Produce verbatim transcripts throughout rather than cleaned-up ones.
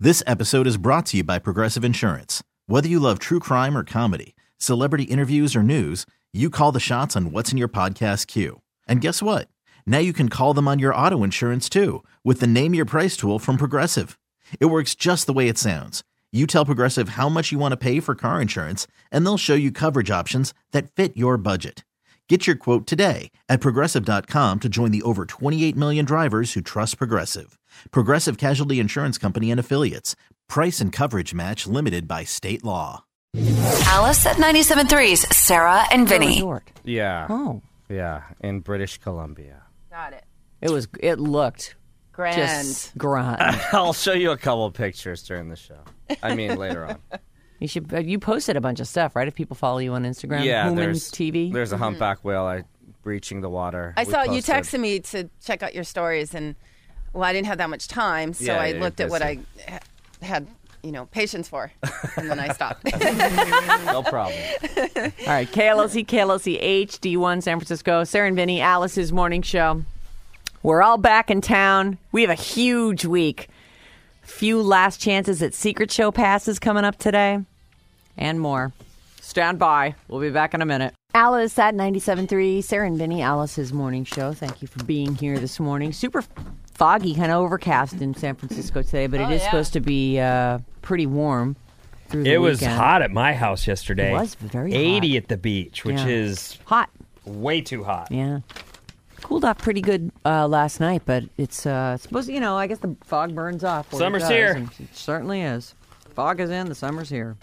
This episode is brought to you by Progressive Insurance. Whether you love true crime or comedy, celebrity interviews or news, you call the shots on what's in your podcast queue. And guess what? Now you can call them on your auto insurance too with the Name Your Price tool from Progressive. It works just the way it sounds. You tell Progressive how much you want to pay for car insurance, and they'll show you coverage options that fit your budget. Get your quote today at Progressive dot com to join the over twenty-eight million drivers who trust Progressive. Progressive Casualty Insurance Company and Affiliates. Price and coverage match limited by state law. Alice at ninety-seven point three's Sarah and Vinny. Yeah. Oh. Yeah, in British Columbia. Got it. It was. It looked Grand. just grand. I'll show you a couple of pictures during the show. I mean, later on. You should. You posted a bunch of stuff, right? If people follow you on Instagram, Yeah, Human there's T V. There's a humpback whale I breaching the water. I We saw you posted. texted me to check out your stories, and well, I didn't have that much time, so Yeah, I you're looked at what I busy. ha- had, you know, patience for, and then I stopped. No problem. All right, K L O C, K L O C H D one San Francisco. Sarah and Vinny, Alice's morning show. We're all back in town. We have a huge week. Few last chances at Secret Show passes coming up today, and more. Stand by. We'll be back in a minute. Alice at ninety-seven point three, Sarah and Vinny, Alice's morning show. Thank you for being here this morning. Super foggy, kind of overcast in San Francisco today, but it Oh, is yeah. supposed to be uh, pretty warm through the It was weekend. hot at my house yesterday. It was very hot. eighty at the beach, which Yeah. is Hot. way too hot. Yeah. Cooled off pretty good uh, last night, but it's uh, supposed to, you know, I guess the fog burns off. where it Summer's does, here. and It certainly is. Fog is in, the summer's here.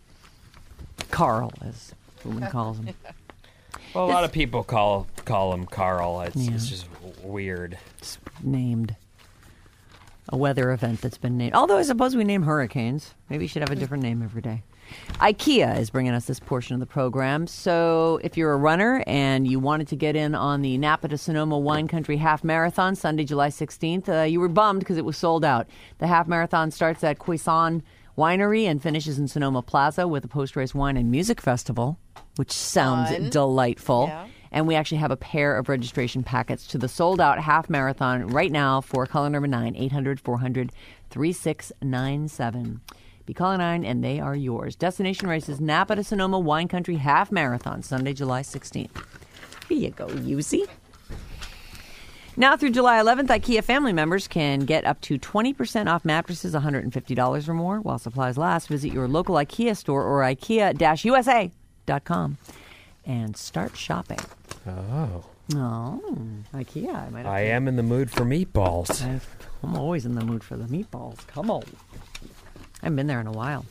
Carl, as Woman calls him. Well, a lot of people call call him Carl. It's, Yeah. it's just weird. It's named. A weather event that's been named. Although I suppose we name hurricanes. Maybe you should have a different name every day. IKEA is bringing us this portion of the program. So if you're a runner and you wanted to get in on the Napa to Sonoma Wine Country Half Marathon, Sunday, July sixteenth, uh, you were bummed because it was sold out. The half marathon starts at Quezon Winery and finishes in Sonoma Plaza with a post-race wine and music festival, which sounds Fun. delightful. Yeah. And we actually have a pair of registration packets to the sold-out half marathon right now for caller number nine, eight hundred, four hundred, thirty-six ninety-seven. Be caller nine, and they are yours. Destination races, Napa to Sonoma Wine Country Half Marathon, Sunday, July sixteenth. Here you go, Yuzi. Now through July eleventh, IKEA family members can get up to twenty percent off mattresses, one hundred fifty dollars or more. While supplies last, visit your local IKEA store or ikea U S A dot com and start shopping. Oh. Oh, IKEA. I might have I to- am in the mood for meatballs. I've- I'm always in the mood for the meatballs. Come on. I haven't been there in a while.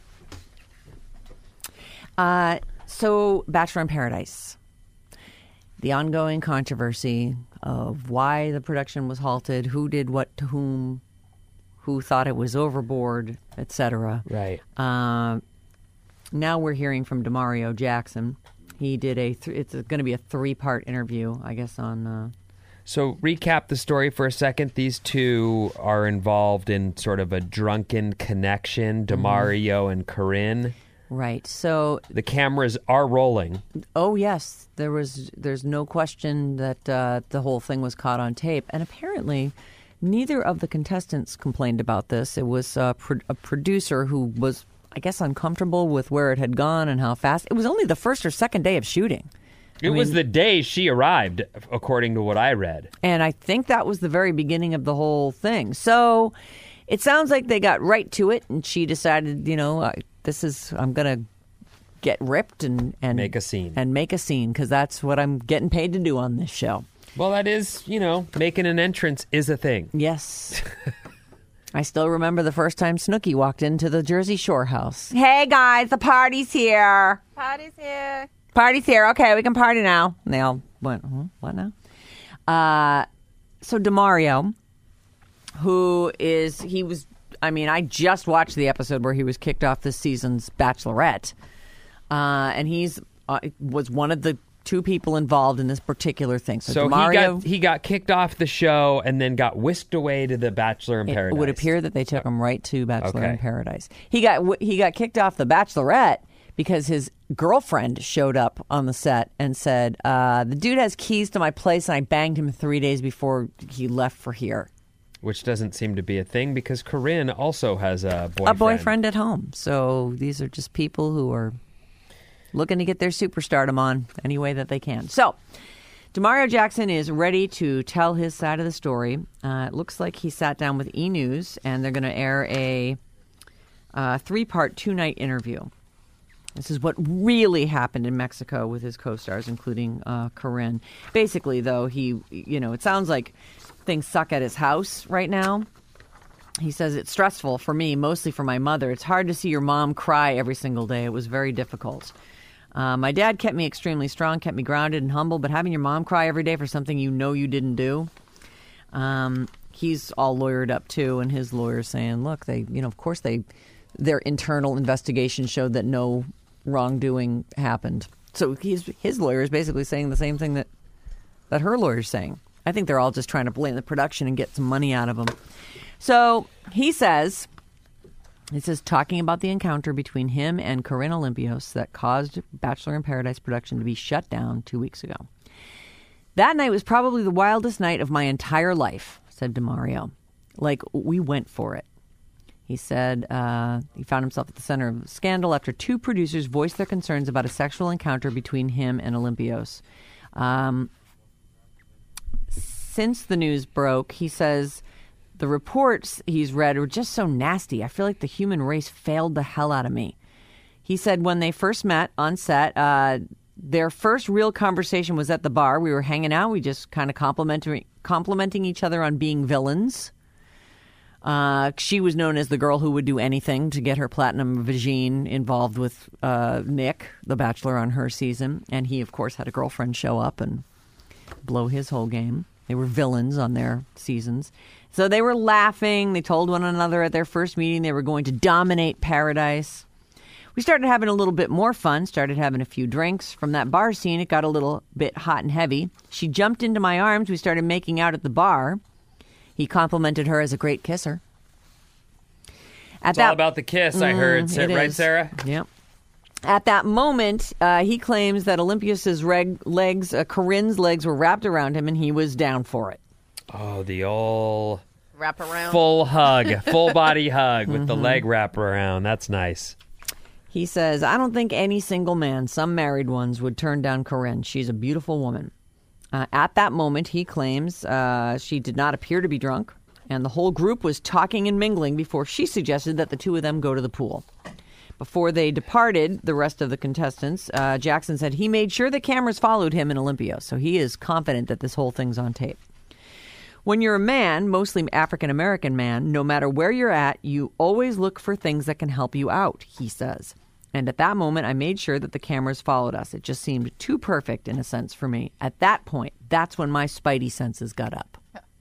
Uh, so, Bachelor in Paradise. The ongoing controversy of why the production was halted, who did what to whom, who thought it was overboard, et cetera. Right. Uh, now we're hearing from Demario Jackson. He did a. Th- it's going to be a three-part interview, I guess, on. Uh, So recap the story for a second. These two are involved in sort of a drunken connection, Demario and Corinne. right. So The cameras are rolling. Oh yes, there was. There's no question that uh, the whole thing was caught on tape, and apparently, neither of the contestants complained about this. It was uh, pro- a producer who was, I guess, uncomfortable with where it had gone and how fast. It was only the first or second day of shooting. It I was mean- the day she arrived, according to what I read. And I think that was the very beginning of the whole thing. So it sounds like they got right to it, and she decided, you know, I, this is, I'm going to get ripped and, and Make a scene. And make a scene, because that's what I'm getting paid to do on this show. Well, that is, you know, making an entrance is a thing. Yes. I still remember the first time Snooki walked into the Jersey Shore house. Hey, guys, the party's here. Party's here. Party's here. Okay, we can party now. And they all went, huh? What now? Uh, so Demario, who is, he was, I mean, I just watched the episode where he was kicked off this season's Bachelorette. Uh, and he's uh, was one of the two people involved in this particular thing. So, So he Demario, got he got kicked off the show and then got whisked away to the Bachelor in it Paradise. would appear that they took him right to Bachelor Okay. in Paradise. He got he got kicked off the Bachelorette because his girlfriend showed up on the set and said, uh, the dude has keys to my place and I banged him three days before he left for here. which doesn't seem to be a thing because Corinne also has a boyfriend. A boyfriend at home. So these are just people who are looking to get their superstardom on any way that they can. So Demario Jackson is ready to tell his side of the story. Uh, it looks like he sat down with E! News, and they're going to air a uh, three-part, two-night interview. This is what really happened in Mexico with his co-stars, including uh, Corinne. Basically, though, he, you know, it sounds like things suck at his house right now. He says it's stressful for me, mostly for my mother. It's hard to see your mom cry every single day. It was very difficult. Uh, my dad kept me extremely strong, kept me grounded and humble, but having your mom cry every day for something you know you didn't do, um, he's all lawyered up too, and his lawyer's saying, look, they, you know, of course they, their internal investigation showed that no wrongdoing happened. So he's, his lawyer is basically saying the same thing that, that her lawyer's saying. I think they're all just trying to blame the production and get some money out of him. So he says, he says, talking about the encounter between him and Corinne Olympios that caused Bachelor in Paradise production to be shut down two weeks ago. That night was probably the wildest night of my entire life, said Demario. Like, we went for it. He said uh, he found himself at the center of a scandal after two producers voiced their concerns about a sexual encounter between him and Olympios. Um, since the news broke, he says the reports he's read were just so nasty. I feel like the human race failed the hell out of me. He said when they first met on set, uh, their first real conversation was at the bar. We were hanging out. We just kind of complimenting, complimenting each other on being villains. Uh, she was known as the girl who would do anything to get her platinum vagine involved with uh, Nick, the Bachelor, on her season. And he, of course, had a girlfriend show up and blow his whole game. They were villains on their seasons. So they were laughing. They told one another at their first meeting they were going to dominate Paradise. We started having a little bit more fun, started having a few drinks. From that bar scene, it got a little bit hot and heavy. She jumped into my arms. We started making out at the bar. He complimented her as a great kisser. At It's that, all about the kiss, I heard. Mm, it right, is. Sarah? Yep. At that moment, uh, he claims that Olympios' reg- legs, uh, Corinne's legs, were wrapped around him, and he was down for it. Oh, the old Wrap around. full hug, full body hug with the leg wrap around. That's nice. He says, I don't think any single man, some married ones, would turn down Corinne. She's a beautiful woman. Uh, at that moment, he claims uh, she did not appear to be drunk, and the whole group was talking and mingling before she suggested that the two of them go to the pool. Before they departed, the rest of the contestants, uh, Jackson said he made sure the cameras followed him and Olympios, so he is confident that this whole thing's on tape. When you're a man, mostly African-American man, no matter where you're at, you always look for things that can help you out, he says. And at that moment, I made sure that the cameras followed us. It just seemed too perfect, in a sense, for me. At that point, that's when my spidey senses got up.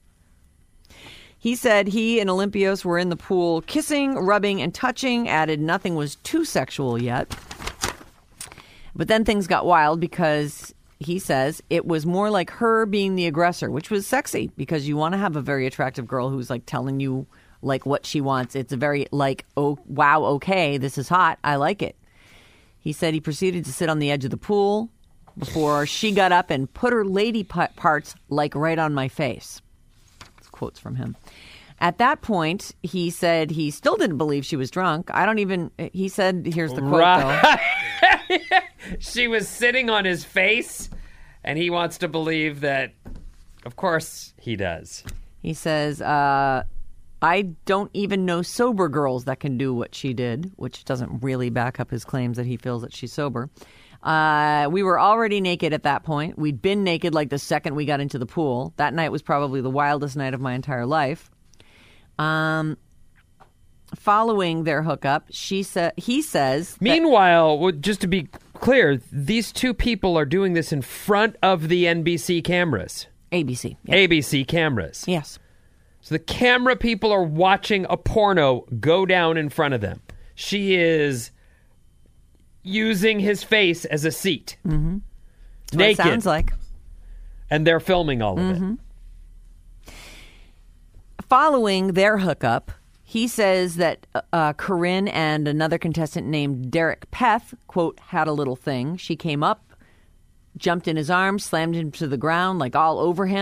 He said he and Olympios were in the pool kissing, rubbing, and touching, added nothing was too sexual yet. But then things got wild because he says it was more like her being the aggressor, which was sexy because you want to have a very attractive girl who's like telling you like what she wants. It's a very like, oh, wow, okay, this is hot. I like it. He said he proceeded to sit on the edge of the pool before she got up and put her lady parts like right on my face. It's quotes from him. At that point, he said he still didn't believe she was drunk. I don't even, he said, here's the quote Right. though. She was sitting on his face, and he wants to believe that, of course, he does. He says, uh, I don't even know sober girls that can do what she did, which doesn't really back up his claims that he feels that she's sober. Uh, we were already naked at that point. We'd been naked like the second we got into the pool. That night was probably the wildest night of my entire life. Um, following their hookup, she said, he says. Meanwhile, well, just to be clear, these two people are doing this in front of the N B C cameras. A B C. Yeah. A B C cameras. Yes. So the camera people are watching a porno go down in front of them. She is using his face as a seat. Mm-hmm. That's Naked. what it sounds like. And they're filming all of Mm-hmm. it. Following their hookup, he says that uh, Corinne and another contestant named Derek Peth, quote, had a little thing. She came up, jumped in his arms, slammed him to the ground, like all over him.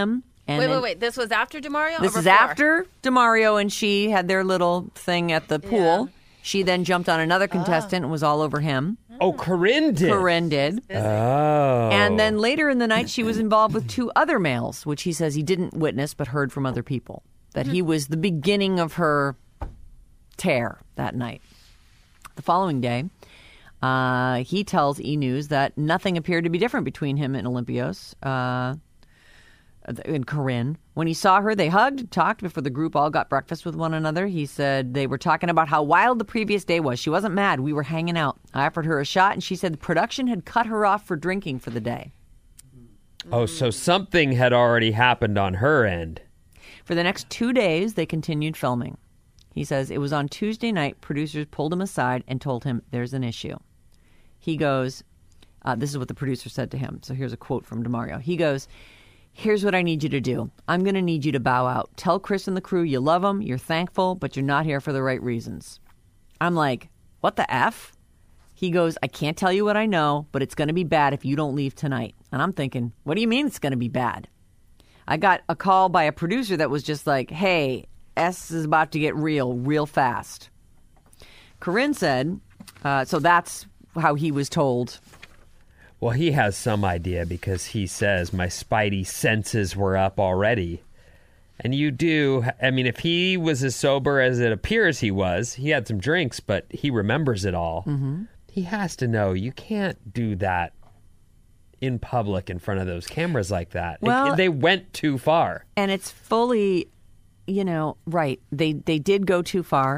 And wait, then, wait, wait. This was after DeMario? This or is before? after DeMario and she had their little thing at the pool. Yeah. She then jumped on another contestant and was all over him. Oh, Corinne did. Corinne did. Oh. And then later in the night, she was involved with two other males, which he says he didn't witness but heard from other people. That he was the beginning of her tear that night. The following day, uh, he tells E! News that nothing appeared to be different between him and Olympios uh, and Corinne. When he saw her, they hugged, talked before the group all got breakfast with one another. He said they were talking about how wild the previous day was. She wasn't mad. We were hanging out. I offered her a shot, and she said the production had cut her off for drinking for the day. Oh, so something had already happened on her end. For the next two days, they continued filming. He says it was on Tuesday night, producers pulled him aside and told him there's an issue. He goes, uh, this is what the producer said to him. So here's a quote from DeMario. He goes, here's what I need you to do. I'm going to need you to bow out. Tell Chris and the crew you love them, you're thankful, but you're not here for the right reasons. I'm like, what the F? He goes, I can't tell you what I know, but it's going to be bad if you don't leave tonight. And I'm thinking, what do you mean it's going to be bad? I got a call by a producer that was just like, hey, S is about to get real, real fast. Corinne said, uh, so that's how he was told. Well, he has some idea because he says my spidey senses were up already. And you do, I mean, if he was as sober as it appears he was, he had some drinks, but he remembers it all. Mm-hmm. He has to know you can't do that in public in front of those cameras like that. Well, it, they went too far. And it's fully, you know, right. They they did go too far.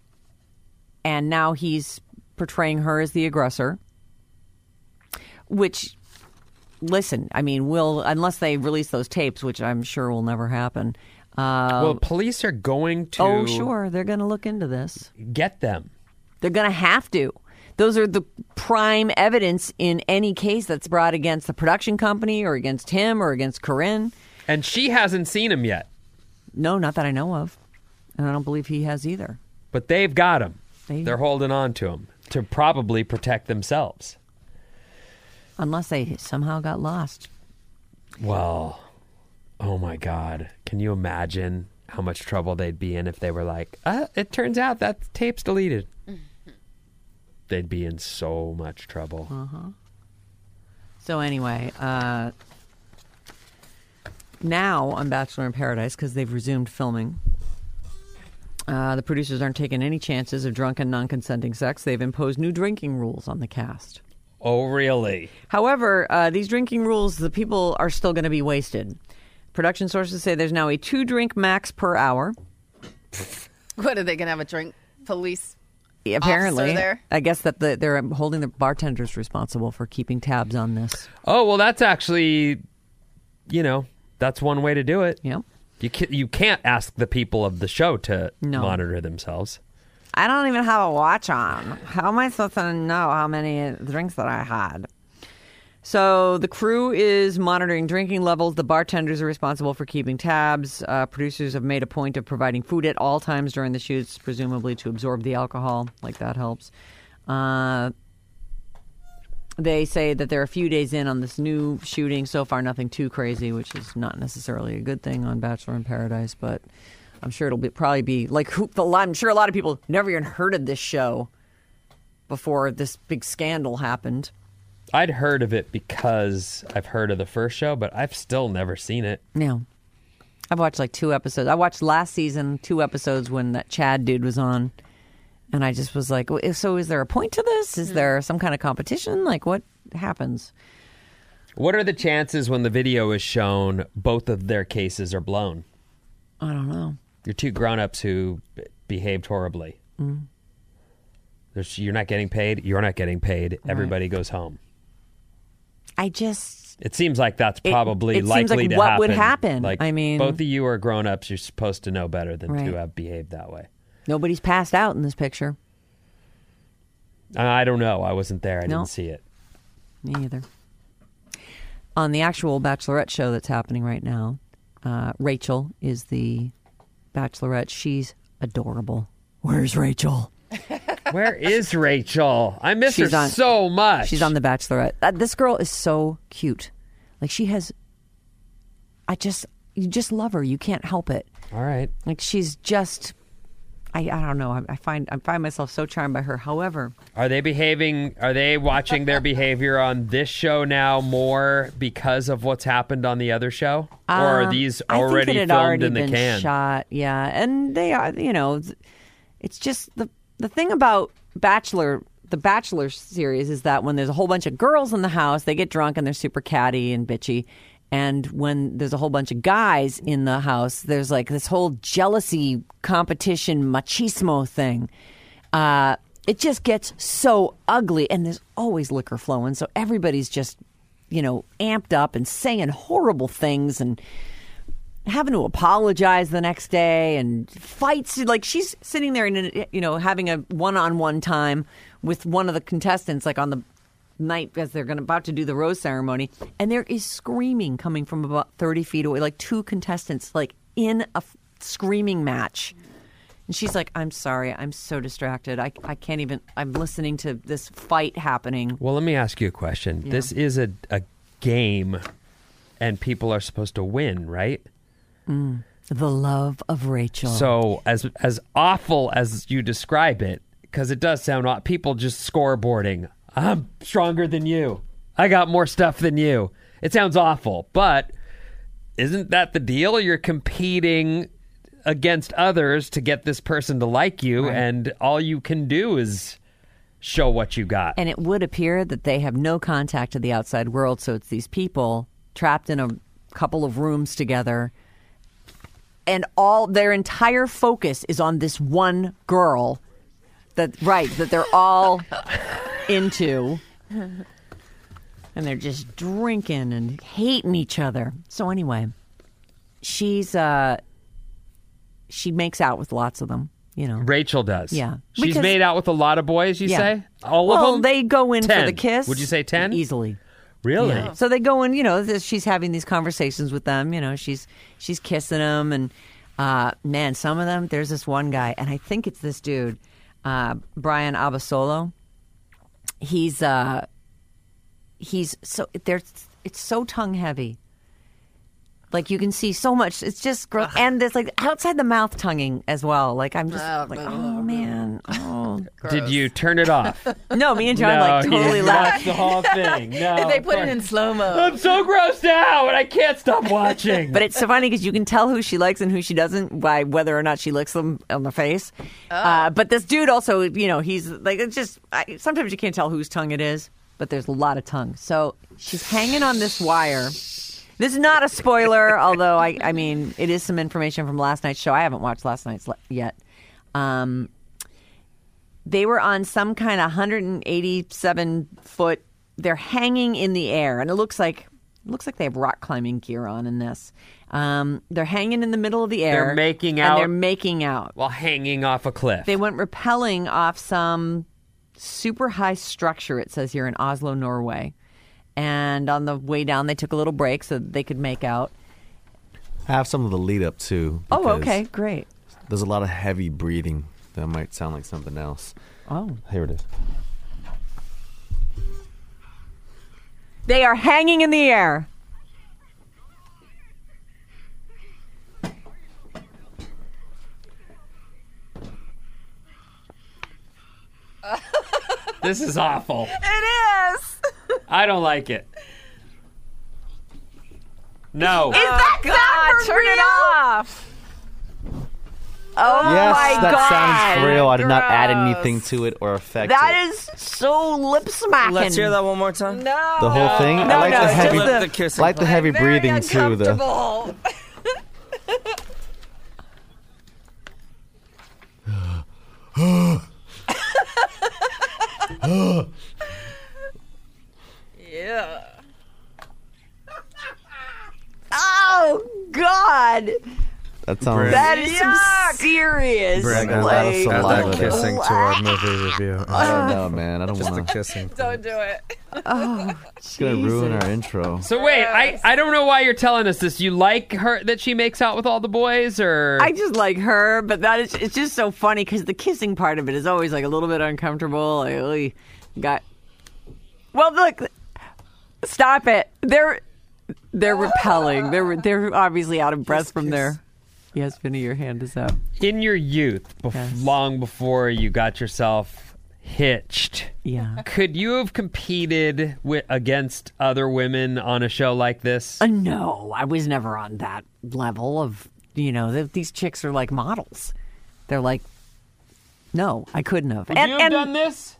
And now he's portraying her as the aggressor. Which, listen, I mean, will unless they release those tapes, which I'm sure will never happen. Uh, well, police are going to oh, sure. They're going to look into this. get them. They're going to have to. Those are the prime evidence in any case that's brought against the production company or against him or against Corinne. And she hasn't seen him yet. No, not that I know of. And I don't believe he has either. But they've got him. They- They're holding on to him to probably protect themselves. Unless they somehow got lost. Well, oh my God. Can you imagine how much trouble they'd be in if they were like, uh, it turns out that tape's deleted. They'd be in so much trouble. Uh-huh. So anyway, uh, now on Bachelor in Paradise, because they've resumed filming, uh, the producers aren't taking any chances of drunken, non-consenting sex. They've imposed new drinking rules on the cast. Oh, really? However, uh, these drinking rules, the people are still going to be wasted. Production sources say there's now a two-drink max per hour. What, are they going to have a drink police? Apparently, officer there? I guess that the, they're holding the bartenders responsible for keeping tabs on this. Oh, well, that's actually, you know, that's one way to do it. Yep. You can't, you can't ask the people of the show to No. monitor themselves. I don't even have a watch on. How am I supposed to know how many drinks that I had? So the crew is monitoring drinking levels. The bartenders are responsible for keeping tabs. Uh, producers have made a point of providing food at all times during the shoots, presumably to absorb the alcohol. Like that helps. Uh, they say that they're a few days in on this new shooting. So far, nothing too crazy, which is not necessarily a good thing on Bachelor in Paradise, but I'm sure it'll be, probably be like, who, I'm sure a lot of people never even heard of this show before this big scandal happened. I'd heard of it because I've heard of the first show, but I've still never seen it. No. I've watched like two episodes. I watched last season, two episodes when that Chad dude was on. And I just was like, so is there a point to this? Is there some kind of competition? Like, what happens? What are the chances when the video is shown, both of their cases are blown? I don't know. You're two grown-ups who b- behaved horribly. Mm. There's, you're not getting paid. You're not getting paid. Right. Everybody goes home. I just... It seems like that's It- probably it seems likely like to what happen. would happen. Like, I mean- both of you are grown-ups. You're supposed to know better than Right. to have behaved that way. Nobody's passed out in this picture. I don't know. I wasn't there. I No. didn't see it. Me either. On the actual Bachelorette show that's happening right now, uh, Rachel is the Bachelorette. She's adorable. Where's Rachel? Where is Rachel? I miss She's her on- so much. She's on the Bachelorette. Uh, this girl is so cute. Like, she has... I just... you just love her. You can't help it. All right. Like she's just, I, I don't know. I, I find I find myself so charmed by her. However, Are they behaving, are they watching their behavior on this show now more because of what's happened on the other show? Or are Um, these I think already it had filmed already in the been can? Shot, yeah, and they are. You know, it's just the the thing about Bachelor, the Bachelor series, is that when there's a whole bunch of girls in the house, they get drunk and they're super catty and bitchy. And when there's a whole bunch of guys in the house, there's like this whole jealousy, competition, machismo thing. Uh, it just gets so ugly, and there's always liquor flowing, so everybody's just, you know, amped up and saying horrible things and having to apologize the next day, and fights. Like she's sitting there and, you know, having a one-on-one time with one of the contestants, like on the night as they're gonna about to do the rose ceremony, and there is screaming coming from about thirty feet away, like two contestants like in a f- screaming match. And she's like, I'm sorry, I'm so distracted. I, I can't even, I'm listening to this fight happening. Well, let me ask you a question. Yeah. This is a, a game, and people are supposed to win, right? Mm. The love of Rachel. So as as awful as you describe it, because it does sound odd, people just scoreboarding. I'm stronger than you. I got more stuff than you. It sounds awful, but isn't that the deal? You're competing against others to get this person to like you, Right. and all you can do is show what you got. And it would appear that they have no contact to the outside world, so it's these people trapped in a couple of rooms together, and all their entire focus is on this one girl that right that they're all into, and they're just drinking and hating each other. So anyway, she's uh she makes out with lots of them, you know. Rachel does. Yeah. She's Because- made out with a lot of boys, you Yeah. say? All well, of them? they go in for ten. the kiss. Would you say ten? Easily. Really? Yeah. So they go in, you know, th- she's having these conversations with them, you know, she's she's kissing them, and uh, man, some of them, there's this one guy, and I think it's this dude, uh, Brian Abasolo. He's uh, he's so there's it's so tongue heavy. Like you can see so much. It's just gross, and there's like outside the mouth tonguing as well. Like I'm just like, oh man, oh. Did you turn it off? No, me and John no, like you totally watched laughed. the whole thing. No, they of put it course. in slow mo. I'm so grossed out, and I can't stop watching. But it's so funny because you can tell who she likes and who she doesn't by whether or not she licks them on the face. Uh, but this dude also, you know, he's like, it's just, I, sometimes you can't tell whose tongue it is, but there's a lot of tongue. So she's hanging on this wire. This is not a spoiler, although, I, I mean, it is some information from last night's show. I haven't watched last night's le- yet. Um, they were on some kind of one hundred eighty-seven foot, they're hanging in the air, and it looks like it looks like they have rock climbing gear on in this. Um, they're hanging in the middle of the air. They're making and out. they're making out. While hanging off a cliff. They went rappelling off some super high structure, it says here, in Oslo, Norway. And on the way down, they took a little break so that they could make out. I have some of the lead up too. Oh, because okay, great. There's a lot of heavy breathing that might sound like something else. Oh. Here it is. They are hanging in the air. This is awful. It is. I don't like it. No. Is that God? Turn it off. Oh yes, my that God. sounds real. I did not add Gross. anything to it or affect That it. is so lip smacking. Let's hear that one more time. No. The whole thing? No, I like no, the it's heavy just Lip the- the kissing. I like the heavy Very breathing too. The uncomfortable. Yeah. Oh, God. that sounds. That is some serious. Brandon, a lot of like- saliva Add that there. kissing to our movie review. I don't know, man. I don't Just the want to. kissing. Don't do it. Oh, It's gonna ruin our intro. So wait, I, I don't know why you're telling us this. You like her that she makes out with all the boys, or I just like her, but that is it's just so funny because the kissing part of it is always like a little bit uncomfortable. I really got. Well, look, stop it. They're They're repelling. They're they're obviously out of breath from their. Yes, Vinny, your hand is up. In your youth, bef- Yes. long before you got yourself hitched, Yeah. could you have competed with, against other women on a show like this? Uh, no, I was never on that level of, you know, th- these chicks are like models. They're like, no, I couldn't have. Would And- you have and- done this?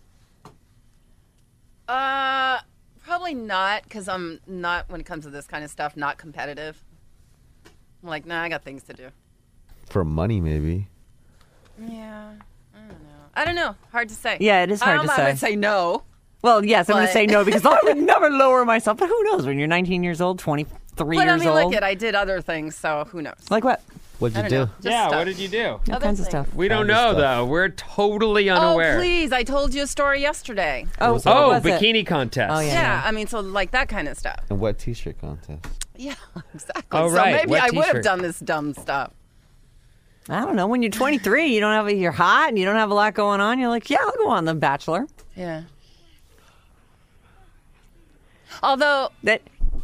Uh, probably not, because I'm not, when it comes to this kind of stuff, not competitive. I'm like, nah, I got things to do. For money, maybe. Yeah, I don't know. I don't know. Hard to say. Yeah, it is hard I to don't- say. I would say no. Well, yes, I'm going to But- say no because I would never lower myself. But who knows? When you're nineteen years old, twenty-three But I years mean, old. look it, I did other things, so who knows? Like what? What'd I you don't do? know. Just Yeah, stuff. what did you do? All Other kinds of things. stuff. We don't Kind of know, stuff. though. We're totally Oh, unaware. please. I told you a story yesterday. Oh, Oh, what was it? bikini contest. Oh, yeah. Yeah, I mean, so like that kind of stuff. And what t-shirt contest? Yeah, exactly. Oh, so right. maybe What I would have t-shirt? done this dumb stuff. I don't know. When you're twenty-three, you don't have you're hot and you don't have a lot going on. You're like, yeah, I'll go on The Bachelor. Yeah. Although, That.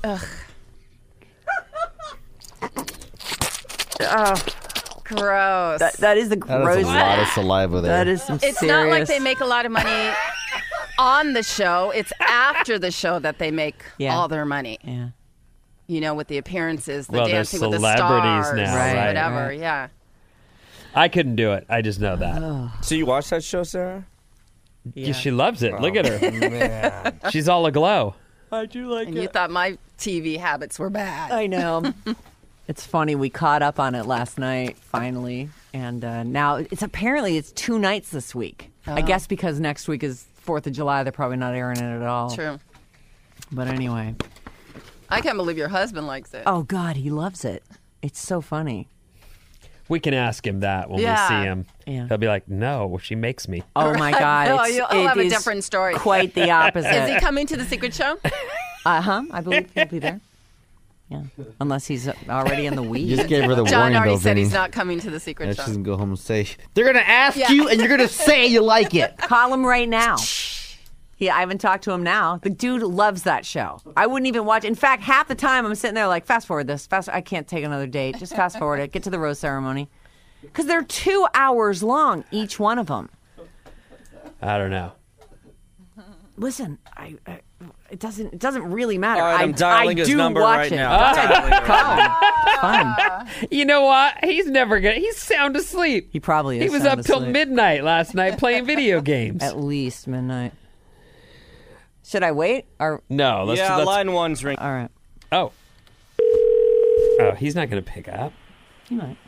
gross. That, that is the That is gross. a lot of saliva there. That is some It's serious. not like they make a lot of money on the show. It's after the show that they make Yeah. all their money. Yeah. You know, with the appearances, the Well, they're dancing with the celebrities stars, now, right, whatever. right. Yeah. I couldn't do it. I just know that. So you watched that show, Sarah? Yeah, she loves it. Look at her. Man. She's all aglow. I do like And you thought my T V habits were bad. I know. It's funny. We caught up on it last night, finally, and uh, now it's apparently it's two nights this week. I guess because next week is Fourth of July, they're probably not airing it at all. True. But anyway, I can't believe your husband likes it. oh God, he loves it. It's so funny. We can ask him that when Yeah. we see him. Yeah. He'll be like, no, she makes me. Oh my God, No, it's, you'll- I'll it have a is different story. Quite the opposite. Is he coming to the secret show? Uh huh. I believe he'll be there. Yeah, unless he's already in the weed. You just gave her the John warning, already though, said Vinny. he's not coming to the secret Yeah, show. she's gonna go home and say they're gonna ask Yeah. you, and you're gonna say you like it. Call him right now. Yeah, I haven't talked to him now. The dude loves that show. I wouldn't even watch. In fact, half the time I'm sitting there like, fast forward this. Fast. I can't take another date. Just fast forward it. Get to the rose ceremony. Because they're two hours long, each one of them. I don't know. Listen, I, I it doesn't it doesn't really matter. All right, I, I'm dialing I his do number watch right it. now. Go I'm ahead. dialing it right Call him. Fun. You know what? He's never gonna. He's sound asleep. He probably is. He was sound up till asleep. midnight last night playing video games. At least midnight. Should I wait or? No, let's. yeah, let's line one's ring. All right. Oh. Oh, he's not gonna pick up. You might.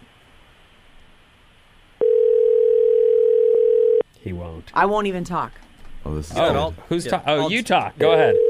He won't. I won't even talk. Oh, this is Oh, good. I'll- Who's yeah, talk? Oh, I'll- you talk. Go ahead.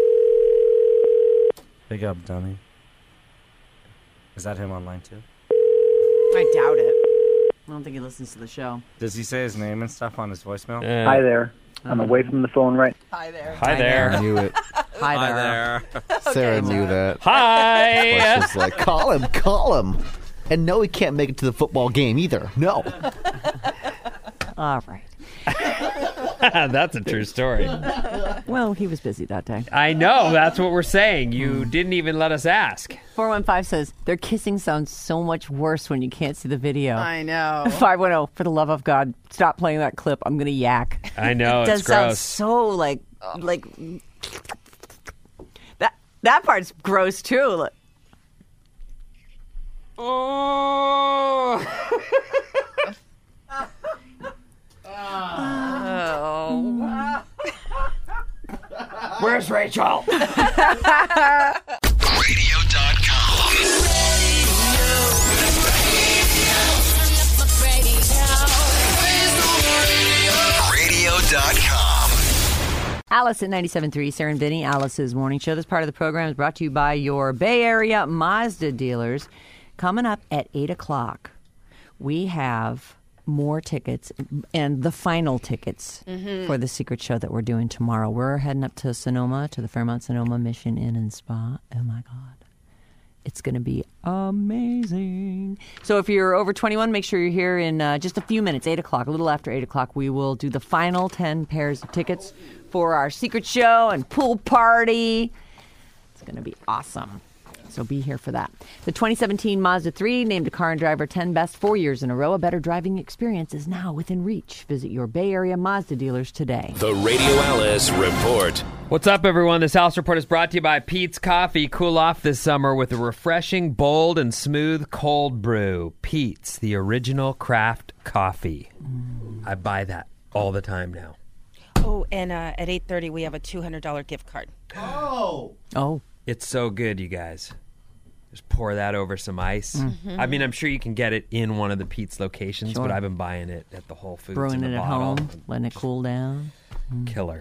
Pick up, dummy. Is that him online too? I doubt it. I don't think he listens to the show. Does he say his name and stuff on his voicemail? Uh, Hi there. I'm away from the phone right Hi there. Hi there. I knew it. Hi there. Sarah knew that. Hi. Well, she's like, call him, call him. And no, he can't make it to the football game either. No. All right. That's a true story. Well, he was busy that day. I know. That's what we're saying. You didn't even let us ask. four one five says, their kissing sounds so much worse when you can't see the video. I know. five one zero, for the love of God, stop playing that clip. I'm going to yak. I know. It does It's sound gross. so like, like, that, that part's gross too. Like, Oh. Oh. Where's Rachel? radio dot com. radio dot com. Alice at ninety-seven point three, Sarah and Vinny, Alice's Morning Show. This part of the program is brought to you by your Bay Area Mazda dealers. Coming up at eight o'clock, we have more tickets and the final tickets for the secret show that we're doing tomorrow. We're heading up to Sonoma, to the Fairmont Sonoma Mission Inn and Spa. Oh, my God. It's going to be amazing. So if you're over twenty-one, make sure you're here in uh, just a few minutes, eight o'clock, a little after eight o'clock. We will do the final ten pairs of tickets for our secret show and pool party. It's going to be awesome. So be here for that. The twenty seventeen Mazda three, named a Car and Driver ten Best four years in a row. A better driving experience is now within reach. Visit your Bay Area Mazda dealers today. The Radio Alice Report. What's up, everyone? This Alice Report is brought to you by Pete's Coffee. Cool off this summer with a refreshing, bold, and smooth cold brew. Pete's, the original craft coffee. Mm. I buy that all the time now. Oh, and uh, at eight thirty, we have a two hundred dollars gift card. Oh. Oh. It's so good, you guys. Just pour that over some ice. Mm-hmm. I mean, I'm sure you can get it in one of the Pete's locations, sure. but I've been buying it at the Whole Foods. Brewing in it the at bottle. home, letting it cool down. Mm. Killer.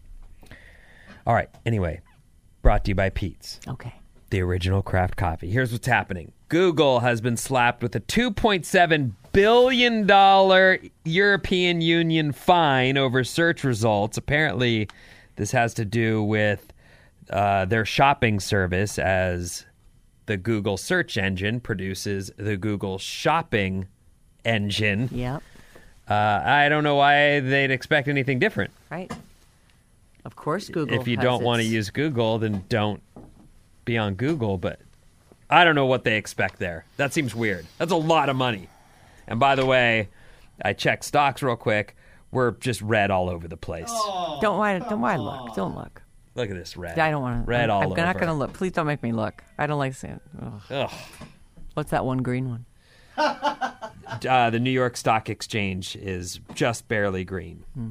All right, anyway, brought to you by Pete's. Okay. The original craft coffee. Here's what's happening. Google has been slapped with a two point seven billion dollars European Union fine over search results. Apparently, this has to do with uh, their shopping service, as the Google search engine produces the Google shopping engine. Yep. Uh, I don't know why they'd expect anything different. Right. Of course, Google. If you has don't want to its- use Google, then don't be on Google. But I don't know what they expect there. That seems weird. That's a lot of money. And by the way, I checked stocks real quick. We're just red all over the place. Oh, don't why don't why look. Don't look. Look at this red. I don't want to. Red I'm, all I'm over. I'm not going to look. Please don't make me look. I don't like seeing. Ugh. Ugh. What's that one green one? Uh, the New York Stock Exchange is just barely green. Hmm.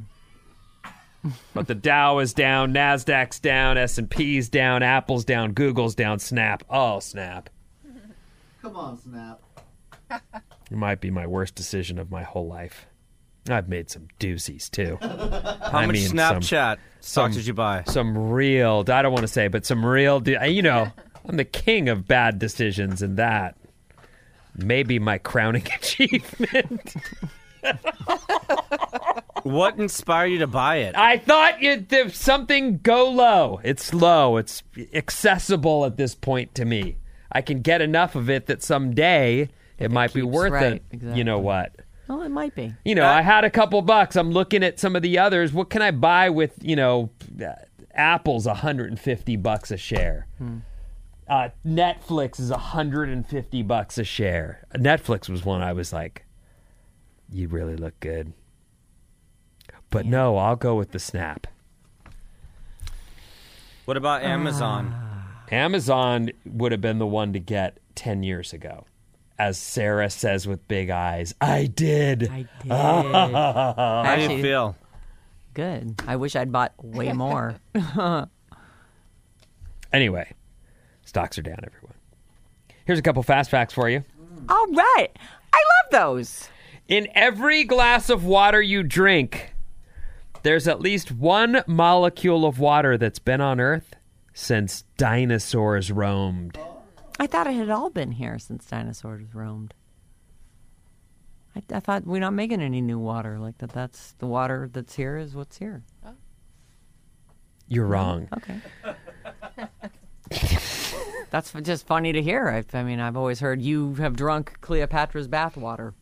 But the Dow is down, NASDAQ's down, S and P's down, Apple's down, Google's down, Snap. Oh, Snap. Come on, Snap. It might be my worst decision of my whole life. I've made some doozies, too. How I much mean, Snapchat some, stock did you buy? Some real, I don't want to say, but some real, you know, I'm the king of bad decisions, and that may be my crowning achievement. What inspired you to buy it? I thought it, if something go low. It's low. It's accessible at this point to me. I can get enough of it that someday it, it might be worth right, it. exactly. You know what? Well, it might be. You know, I had a couple bucks. I'm looking at some of the others. What can I buy with, you know, uh, Apple's one hundred fifty bucks a share. Hmm. Uh, Netflix is one hundred fifty bucks a share. Netflix was one I was like, you really look good. But Yeah. no, I'll go with the Snap. What about Amazon? Amazon would have been the one to get ten years ago. As Sarah says with big eyes, I did. I did. How do you feel? Good. I wish I'd bought way more. Anyway, stocks are down, everyone. Here's a couple fast facts for you. All right. I love those. In every glass of water you drink, there's at least one molecule of water that's been on Earth since dinosaurs roamed. I thought it had all been here since dinosaurs roamed. I, I thought we're not making any new water. Like that. That's the water that's here is what's here. You're wrong. Okay. That's f- just funny to hear. I, I mean, I've always heard you have drunk Cleopatra's bathwater.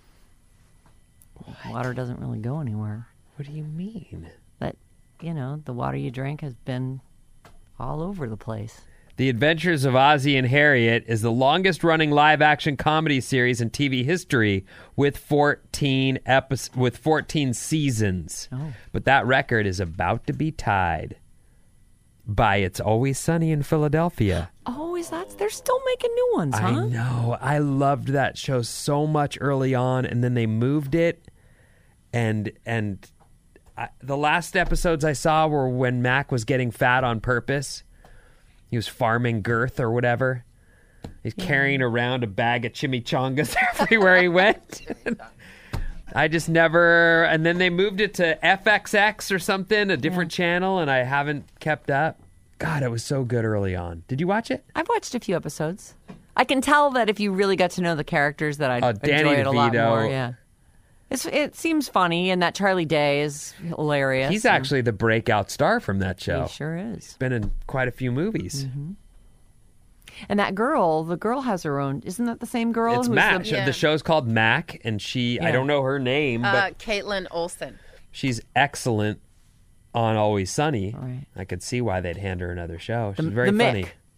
Water doesn't really go anywhere. What do you mean? But, you know, the water you drink has been all over the place. The Adventures of Ozzie and Harriet is the longest-running live-action comedy series in T V history, with fourteen episodes, with fourteen seasons. Oh. But that record is about to be tied by It's Always Sunny in Philadelphia. Oh, is that? They're still making new ones, huh? I know. I loved that show so much early on, and then they moved it, and and I, the last episodes I saw were when Mac was getting fat on purpose. He was farming girth or whatever. He's yeah. carrying around a bag of chimichangas everywhere he went. I just never... And then they moved it to F X X or something, a different yeah. channel, and I haven't kept up. God, it was so good early on. Did you watch it? I've watched a few episodes. I can tell that if you really got to know the characters that I'd oh, enjoy Danny it a lot DeVito. more. Yeah. It's, it seems funny, and that Charlie Day is hilarious. He's actually the breakout star from that show. He sure is. He's been in quite a few movies. Mm-hmm. And that girl, the girl has her own. Isn't that the same girl? It's who's Mac. The, yeah. the show's called Mac, and she, yeah. I don't know her name, uh, but Caitlin Olsen. She's excellent on Always Sunny. Right. I could see why they'd hand her another show. She's the, very the funny. Mick.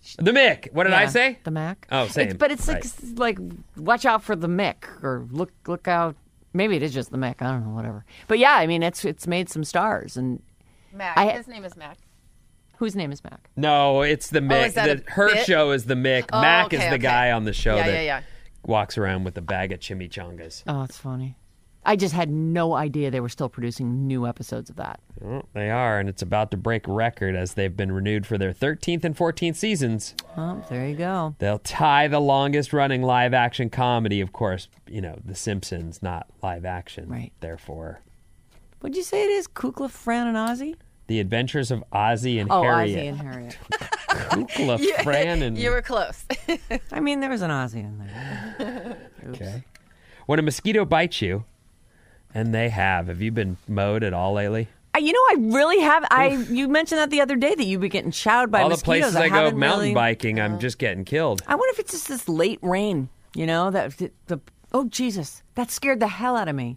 The Mick. What did I Yeah, say? The Mac. Oh, same. It's, but it's Right. like, like, watch out for the Mick, or look, look out. Maybe it is just the Mick. I don't know, whatever. But yeah, I mean, it's it's made some stars, and Mac. I- His name is Mac. whose name is Mac? No, it's the Mick. Oh, is that The- a her bit? show is the Mick. Oh, Mac okay, is the okay. guy on the show Yeah, that yeah, yeah. walks around with a bag of chimichangas. Oh, it's funny. I just had no idea they were still producing new episodes of that. Well, they are, and it's about to break a record as they've been renewed for their thirteenth and fourteenth seasons. Oh, there you go. They'll tie the longest-running live-action comedy, of course, you know, The Simpsons, not live-action. Right. Therefore, What'd you say it is? Kukla, Fran, and Ozzy? The Adventures of Ozzy and Oh, Harriet. Ozzy and Harriet. Kukla, You- Fran, and... You were close. I mean, there was an Ozzy in there. Okay. When a mosquito bites you, and they have, have you been mowed at all lately? I, you know, I really have. I You mentioned that the other day that you've been getting showed by all the mosquitoes. places I, go haven't mountain really- biking, I'm just getting killed. I wonder if it's just this late rain, you know, that the, the oh Jesus, that scared the hell out of me.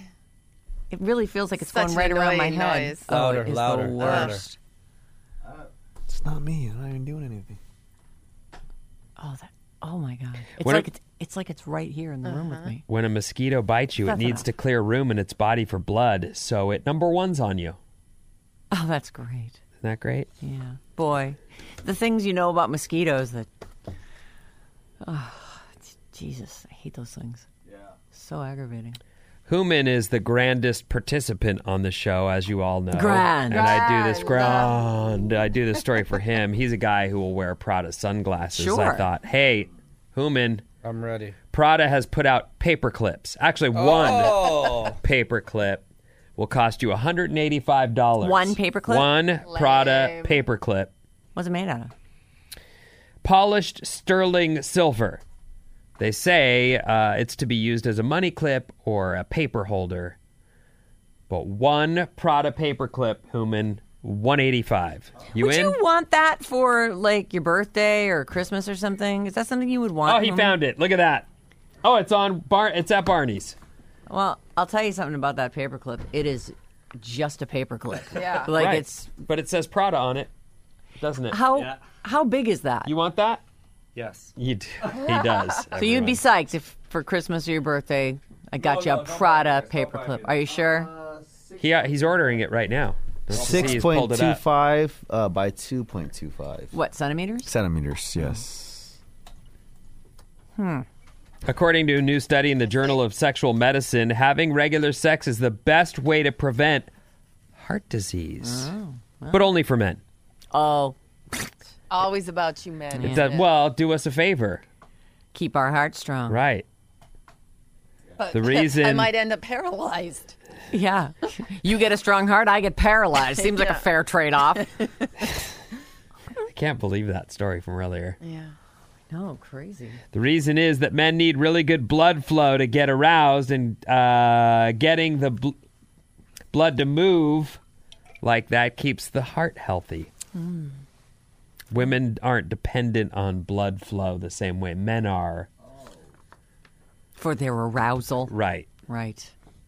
It really feels like it's Such going right an around my annoying head. noise. Oh, Louder, it is louder, the louder. worst. It's not me. I'm not even doing anything. Oh, that. Oh my God. It's When like it- it's it's like it's right here in the room with me. When a mosquito bites you, it That's needs enough. to clear room in its body for blood, so it number one's on you. Oh, that's great. Isn't that great? Yeah, boy, the things you know about mosquitoes that. Oh, Jesus, I hate those things. Yeah. So aggravating. Human is the grandest participant on the show, as you all know. Grand. And I do this grand. I do this story for him. He's a guy who will wear Prada sunglasses. I Sure. thought, hey, Human, I'm ready. Prada has put out paper clips. Actually, one Oh. paper clip will cost you one hundred eighty-five dollars. One paperclip? One Prada Lame. paper clip. What's it made out of? Polished sterling silver. They say uh, it's to be used as a money clip or a paper holder. But one Prada paper clip, Human, one eighty-five. You would in? you want that for like your birthday or Christmas or something? Is that something you would want? Oh, he Human? found it. Look at that. Oh, it's on Bar. It's at Barney's. Well, I'll tell you something about that paperclip. It is just a paperclip. Yeah. Like Right. it's But it says Prada on it, doesn't it? how Yeah. how big is that? You want that? Yes. You do. He does. so you'd be psyched if for Christmas or your birthday I got you a Prada paperclip. Are you sure? He, uh, he's ordering it right now. Don't you see Six he's point pulled it two up? five uh, by two point two five What, centimeters? centimeters. Yes. According to a new study in the Journal of Sexual Medicine, having regular sex is the best way to prevent heart disease. But only for men. Oh, Always about you, men. It does, well, do us a favor. keep our hearts strong. Right. But the reason- I might end up paralyzed. Yeah. You get a strong heart, I get paralyzed. Seems like a Yeah. fair trade-off. I can't believe that story from earlier. Yeah. No, crazy. The reason is that men need really good blood flow to get aroused, and uh, getting the bl- blood to move like that keeps the heart healthy. Mm. Women aren't dependent on blood flow the same way men are. For their arousal. Right. Right.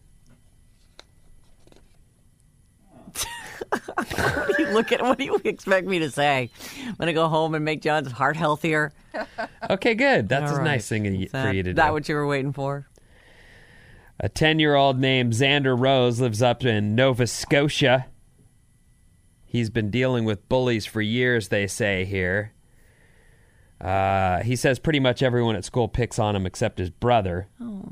What do you look at? What do you expect me to say? I'm gonna go home and make John's heart healthier. Okay, good. That's All a right. nice thing Is for that- you to do. That what you were waiting for? A ten-year-old named Xander Rose lives up in Nova Scotia. He's been dealing with bullies for years, they say here. Uh, he says pretty much everyone at school picks on him except his brother. Oh.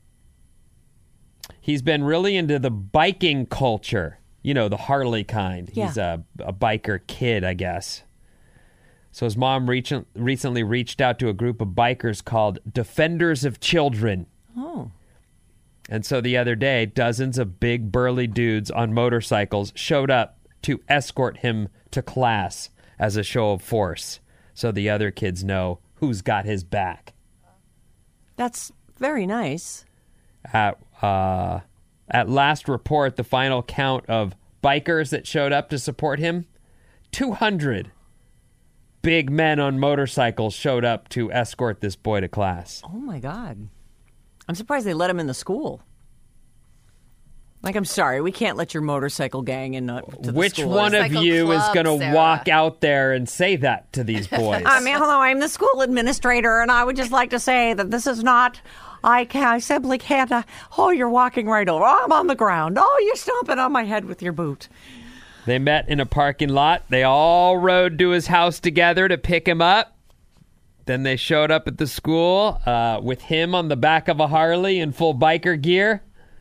He's been really into the biking culture. You know, the Harley kind. Yeah. He's a, a biker kid, I guess. So his mom reach, recently reached out to a group of bikers called Defenders of Children. Oh. And so the other day, dozens of big burly dudes on motorcycles showed up to escort him to class as a show of force, so the other kids know who's got his back. That's very nice. At uh, at last report, the final count of bikers that showed up to support him, two hundred big men on motorcycles showed up to escort this boy to class. Oh my God. I'm surprised they let him in the school. Like, I'm sorry, we can't let your motorcycle gang in uh, to the Which school. one of Motorcycle you is club, going to Sarah. walk out there and say that to these boys? I mean, hello, I'm the school administrator, and I would just like to say that this is not. I can I simply can't. Uh, oh, you're walking right over. Oh, I'm on the ground. Oh, you're stomping on my head with your boot. They met in a parking lot. They all rode to his house together to pick him up. Then they showed up at the school uh, with him on the back of a Harley in full biker gear.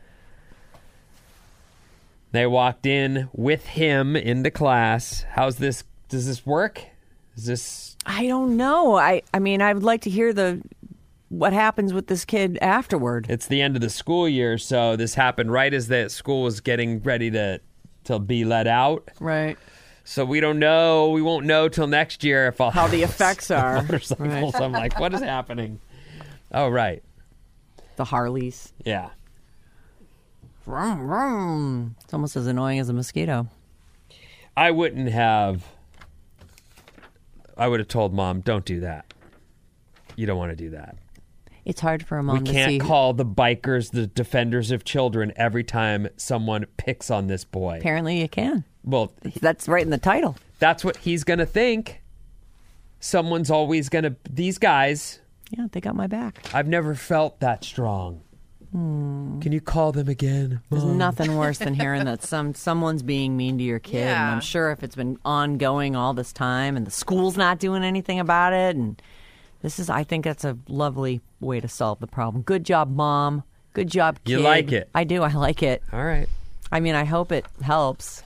They walked in with him into class. How's this? Does this work? Is this? I don't know. I I mean, I would like to hear the what happens with this kid afterward. It's the end of the school year, so this happened right as the school was getting ready to to be let out. Right. So we don't know. We won't know till next year if I'll How the effects are. motorcycles. Right. I'm like, what is happening? Oh, right. The Harleys. Yeah. Vroom, vroom. It's almost as annoying as a mosquito. I wouldn't have. I would have told Mom, don't do that. You don't want to do that. It's hard for a mom We to can't see. call the bikers the defenders of children every time someone picks on this boy. Apparently, you can. Well, That's right in the title. that's what he's going to think. Someone's always going to. These guys, Yeah, they got my back. I've never felt that strong. Can you call them again? There's Mom? nothing worse than hearing that some someone's being mean to your kid. And Yeah. I'm sure if it's been ongoing all this time and the school's not doing anything about it, and this is, I think that's a lovely way to solve the problem. Good job, Mom. Good job, kid. You like it? I do. I like it. All right. I mean, I hope it helps.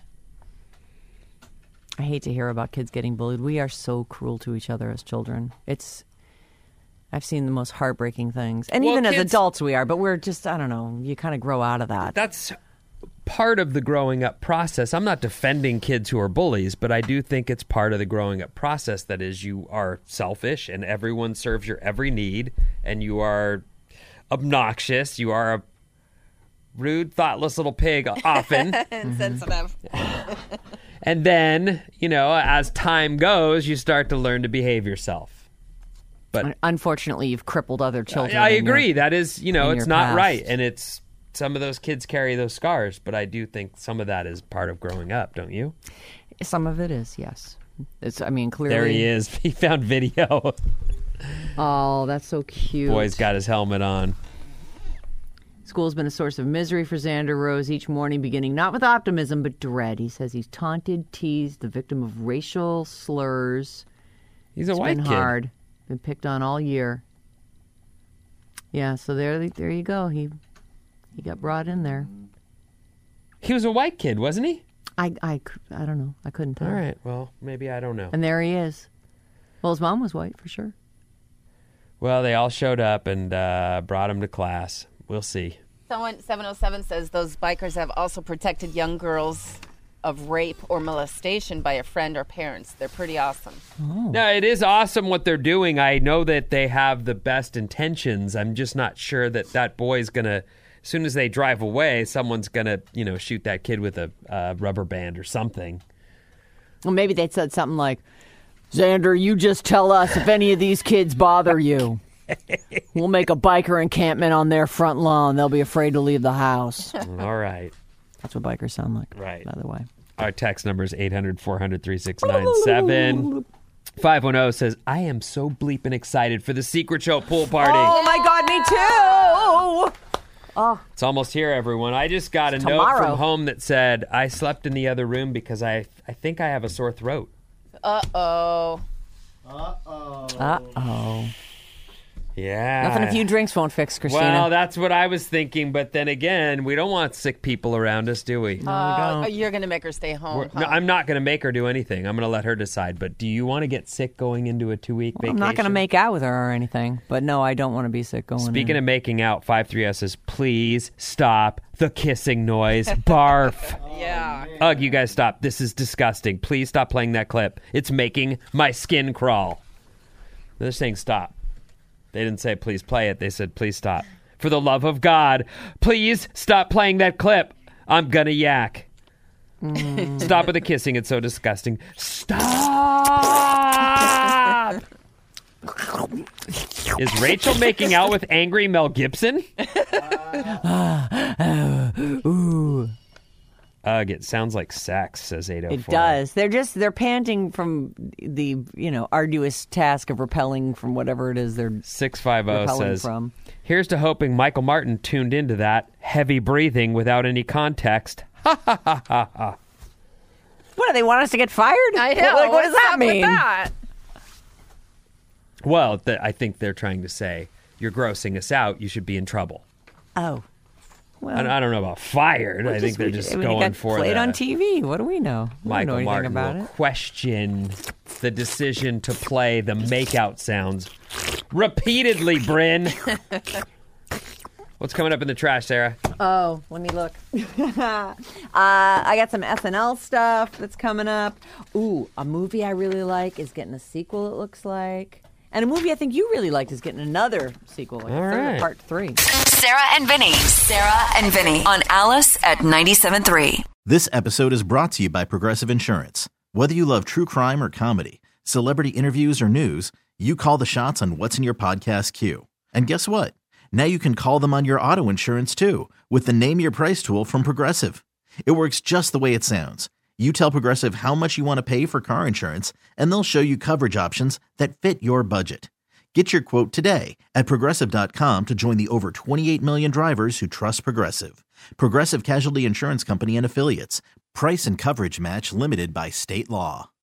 I hate to hear about kids getting bullied. We are so cruel to each other as children. It's, I've seen the most heartbreaking things. And Well, even as kids- adults we are, but we're just, I don't know, you kind of grow out of that. That's part of the growing up process. I'm not defending kids who are bullies, but I do think it's part of the growing up process that is you are selfish and everyone serves your every need and you are obnoxious. You are a rude, thoughtless little pig often. Insensitive. And then, you know, as time goes, you start to learn to behave yourself. But Unfortunately, you've crippled other children. I in your- agree. That is, you know, in it's your not past. right. And it's, some of those kids carry those scars, but I do think some of that is part of growing up, don't you? Some of it is, yes. It's, I mean, clearly. There he is. He found video. Oh, that's so cute. Boy's got his helmet on. School's been a source of misery for Xander Rose each morning, beginning not with optimism, but dread. He says he's taunted, teased, the victim of racial slurs. He's a It's white been kid. hard. Been picked on all year. Yeah, so there, there you go. He, he got brought in there. He was a white kid, wasn't he? I, I, I don't know. I couldn't tell. All right. Well, maybe I don't know. And there he is. Well, his mom was white for sure. Well, they all showed up and uh, brought him to class. We'll see. Someone seven oh seven says those bikers have also protected young girls of rape or molestation by a friend or parents. They're pretty awesome. No, it is awesome what they're doing. I know that they have the best intentions. I'm just not sure that that boy's going to, as soon as they drive away, someone's going to, you know, shoot that kid with a uh, rubber band or something. Well, maybe they said something like, Xander, you just tell us if any of these kids bother you. We'll make a biker encampment on their front lawn. They'll be afraid to leave the house. All right. That's what bikers sound like. Right. By the way. Our text number is eight hundred, four hundred, thirty-six ninety-seven. five one zero says, I am so bleeping excited for the Secret Show pool party. Oh, my God, me too. Oh, It's almost here, everyone. I just got a It's note tomorrow. from home that said, I slept in the other room because I, I think I have a sore throat. Uh-oh. uh-oh. Yeah. Nothing a few drinks won't fix, Christina. Well, that's what I was thinking. But then again, we don't want sick people around us, do we? Uh, you're going to make her stay home. We're- huh? no, I'm not going to make her do anything. I'm going to let her decide. But do you want to get sick going into a two-week Well, I'm vacation? not going to make out with her or anything. But no, I don't want to be sick going Speaking in. of making out, five three S says, please stop the kissing noise. Barf. Yeah. Ugh, you guys stop. This is disgusting. Please stop playing that clip. It's making my skin crawl. They're saying stop. They didn't say please play it. They said please stop. For the love of God, please stop playing that clip. I'm gonna yak. Mm. Stop with the kissing. It's so disgusting. Stop! Is Rachel making out with angry Mel Gibson? Ooh. Ugh, it sounds like sex, says eight oh four. It does. They're just, they're panting from the, you know, arduous task of repelling from whatever it is they're six five zero repelling says, from. Here's to hoping Michael Martin tuned into that heavy breathing without any context. Ha ha ha ha ha. What, do they want us to get fired? I know. Like, what does What's that up with mean? that? Well, th- I think they're trying to say, you're grossing us out, you should be in trouble. Oh. Well, I, I don't know about fired. Well, I think they're just I mean, going it got for played the on T V. What do we know? We Michael don't know Martin anything about will it. question the decision to play the makeout sounds repeatedly, Bryn. What's coming up in the trash, Sarah? Oh, let me look. uh, I got some S N L stuff that's coming up. Ooh, a movie I really like is getting a sequel, it looks like. And a movie I think you really liked is getting another sequel, like All a third, right. part three. Sarah and Vinny. Sarah and Vinny on Alice at ninety-seven point three. This episode is brought to you by Progressive Insurance. Whether you love true crime or comedy, celebrity interviews or news, you call the shots on what's in your podcast queue. And guess what? Now you can call them on your auto insurance too with the Name Your Price tool from Progressive. It works just the way it sounds. You tell Progressive how much you want to pay for car insurance, and they'll show you coverage options that fit your budget. Get your quote today at Progressive dot com to join the over twenty-eight million drivers who trust Progressive. Progressive Casualty Insurance Company and Affiliates. Price and coverage match limited by state law.